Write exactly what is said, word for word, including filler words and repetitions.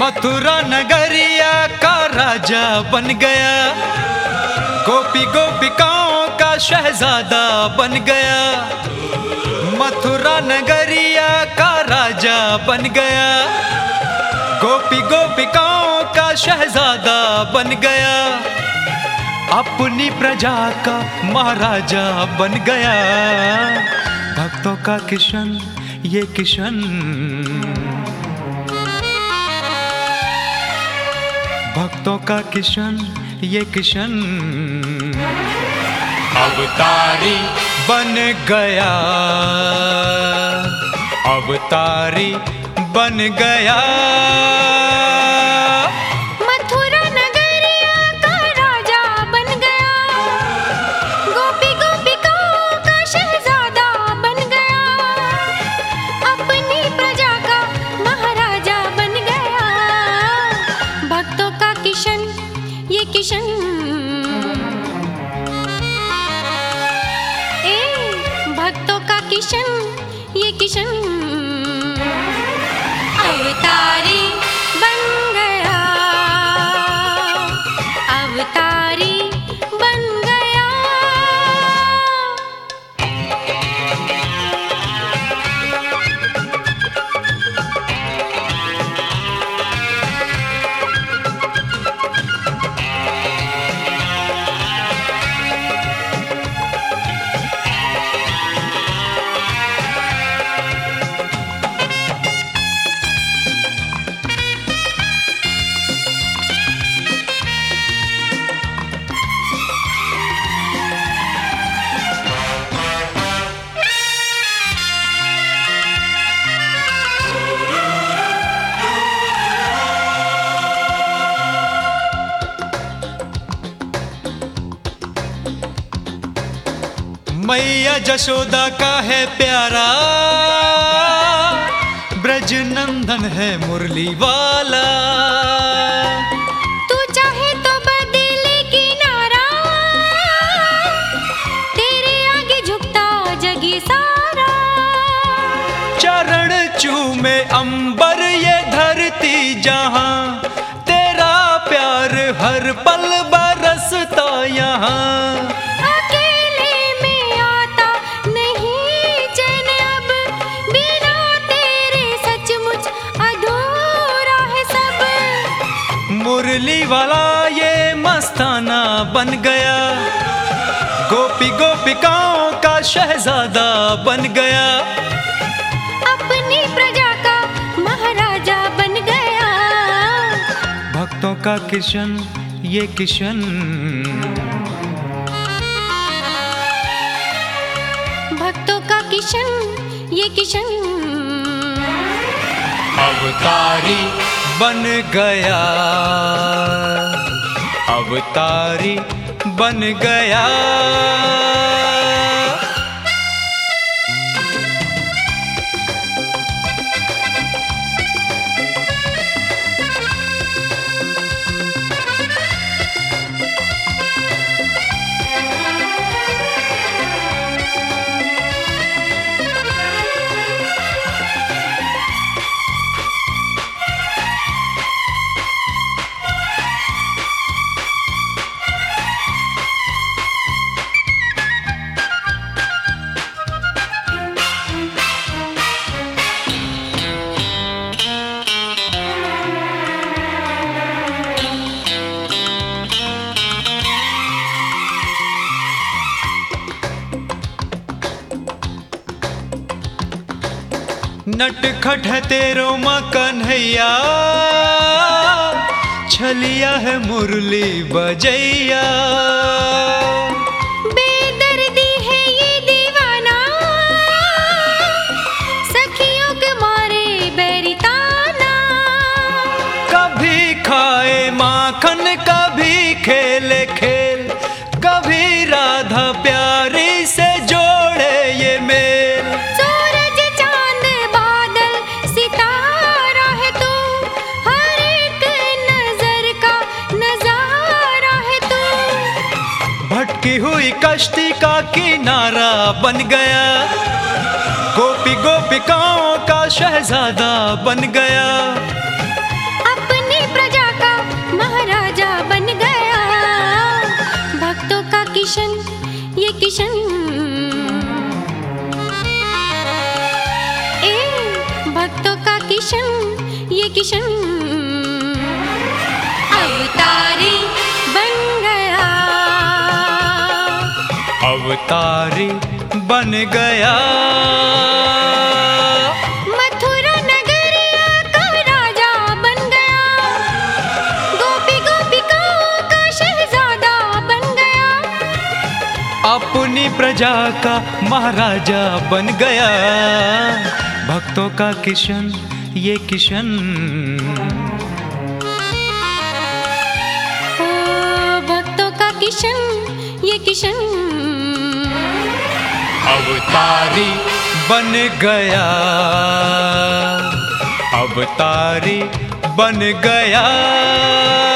मथुरा नगरिया का राजा बन गया, गोपी गोपिकाओं का शहजादा बन गया। मथुरा नगरिया का राजा बन गया, गोपी गोपिकाओं का शहजादा बन गया। अपनी प्रजा का महाराजा बन गया। भक्तों का किशन ये किशन, भक्तों का किशन ये किशन, अवतारी बन गया, अवतारी बन गया। मथुरा नगरिया का राजा बन गया, गोपी गोपिकाओं का शहजादा बन गया। अपनी प्रजा का महाराजा बन गया। भक्तों का किशन ये किशन, ए भक्तों का किशन ये किशन, अवतारी बन गया, अवतारी बन गया। मैया जशोदा का है प्यारा, ब्रज नंदन है मुरली वाला। तू चाहे तो बदले किनारा, तेरे आगे झुकता जगी सारा। चरण चूमे अंबर ये धरती जहां, तेरा प्यार हर पल बरसता यहाँ। मुरली वाला ये मस्ताना बन गया, गोपी गोपिकाओं का शहजादा बन गया। अपनी प्रजा का महाराजा बन गया। भक्तों का किशन ये किशन, भक्तों का किशन ये किशन, अवतारी बन गया, अवतारी बन गया। नटखट है तेरो माँ कन्हैया, छलिया है मुरली बजैया। बेदर्दी है ये दीवाना, सखियों के मारे बैरिताना। कभी खाए माखन कभी खेले खेल, कभी राधा प्यारी से जोड़े ये मेल। सूरज चांद बादल सितारा है तू, हर एक नजर का नजारा है तू। भटकी हुई कश्ती का किनारा बन गया, गोपी गोपिकाओं का शहजादा बन गया। अपनी किशन ये किशन। ए भक्तों का किशन ये किशन अवतारी बन गया, अवतारी बन गया। मथुरा नगरिया का राजा बन गया, गोपी गोपिकाओं का शहजादा बन गया, अपनी प्रजा का महाराजा बन गया। भक्तों का किशन ये किशन। ओ भक्तों का किशन ये किशन अवतारी बन गया, अवतारी बन गया।